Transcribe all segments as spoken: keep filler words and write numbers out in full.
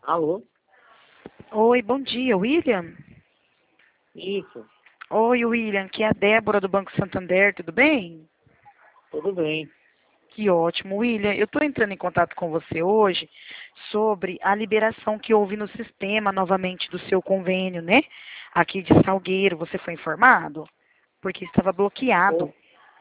Alô? Oi, bom dia, William. Isso, Oi, William, aqui é a Débora do Banco Santander, tudo bem? tudo bem. Que ótimo, William. Eu estou entrando em contato com você hoje sobre a liberação que houve no sistema novamente do seu convênio, né? Aqui de Salgueiro, você foi informado? Porque estava bloqueado. Ô,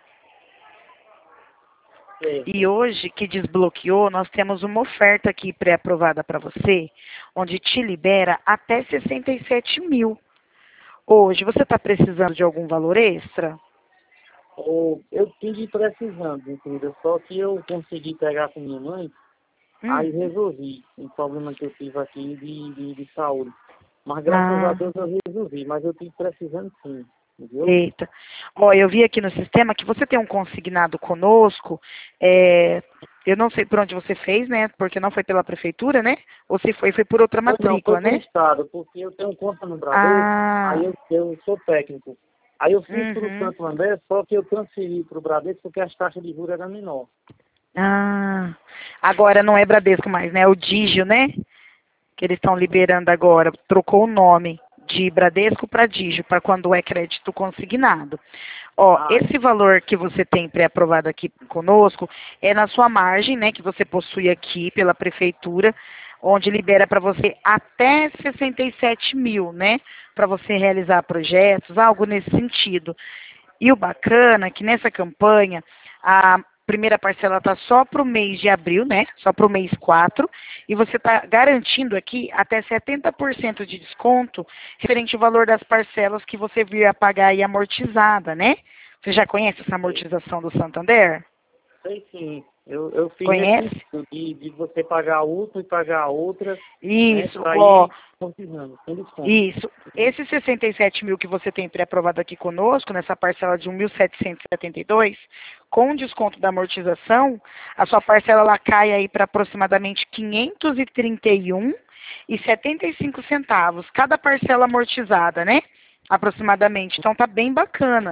certo. E hoje que desbloqueou, nós temos uma oferta aqui pré-aprovada para você, onde te libera até sessenta e sete mil. Hoje, você está precisando de algum valor extra? Ô, eu tive precisando, entendeu? Só que eu consegui pegar com minha mãe, aí Hum. resolvi um problema que eu tive aqui de, de, de saúde. Mas graças a Ah, Deus eu resolvi, mas eu tive precisando sim, entendeu? eita. Ó, eu vi aqui no sistema que você tem um consignado conosco. é, eu não sei por onde você fez, né? Porque não foi pela prefeitura, né? Ou se foi, foi por outra Foi não, foi matrícula, pro né? Estado, porque eu tenho conta no Bradesco, aí Ah, eu, eu sou técnico. Aí eu fiz para o uhum. Santo André, só que eu transferi para o Bradesco porque as taxas de juros eram menor. Ah, agora não é Bradesco mais, né? É o Digio, né? Que eles estão liberando agora. Trocou o nome de Bradesco para Digio, para quando é crédito consignado. Ó, Ah, esse valor que você tem pré-aprovado aqui conosco é na sua margem, né, que você possui aqui pela prefeitura, onde libera para você até sessenta e sete mil, né, para você realizar projetos, algo nesse sentido. E o bacana é que nessa campanha, a primeira parcela está só para o mês de abril, né? Só para o mês quatro, e você está garantindo aqui até setenta por cento de desconto referente ao valor das parcelas que você vir a pagar aí amortizada, né? Você já conhece essa sei. amortização do Santander? Sei sim. Eu, eu fiz nesse Conhece? sentido de, de você pagar a outra e pagar a outra, né, Isso, para ó, ir continuando, sem desconto. isso. Esses sessenta e sete mil que você tem pré-aprovado aqui conosco, nessa parcela de mil setecentos e setenta e dois, com o desconto da amortização, a sua parcela ela cai aí para aproximadamente quinhentos e trinta e um e setenta e cinco centavos, cada parcela amortizada, né? Aproximadamente. Então tá bem bacana.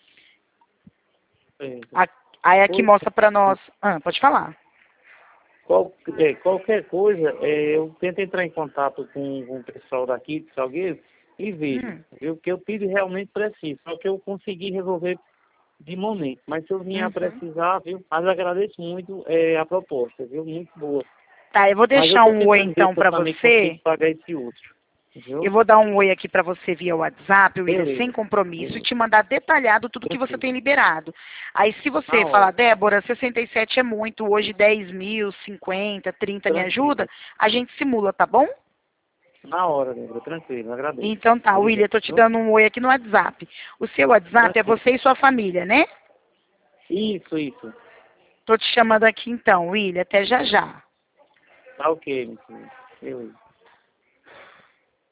Certo. A- Aí aqui Pois, mostra para nós. Ah, pode falar. qual- é, qualquer coisa, é, eu tento entrar em contato com, com o pessoal daqui de Salgueiro e vejo, Hum, viu? Que eu tive realmente preciso, só que eu consegui resolver de momento. Mas se eu vier a uhum. precisar, viu? Mas agradeço muito é, a proposta, viu? Muito boa. Tá, eu vou Mas eu deixar estou um oi tentando ver então se eu para também consigo você. pagar esse outro, Eu viu? vou dar um oi aqui para você via WhatsApp, William, sem Beleza, compromisso, e beleza. te mandar detalhado tudo que você Perfeito. tem liberado. Aí, se Na você falar, hora. Débora, sessenta e sete é muito, hoje dez mil, cinquenta, trinta me ajuda, Tranquilo. a gente simula, tá bom? Na hora, Débora. Tranquilo. Agradeço. Então tá, William, Obrigado. eu tô te dando um oi aqui no WhatsApp. O seu WhatsApp é Tranquilo. você e sua família, né? Isso, isso. Tô te chamando aqui então, William, até já já. Tá ok, meu filho. Beleza.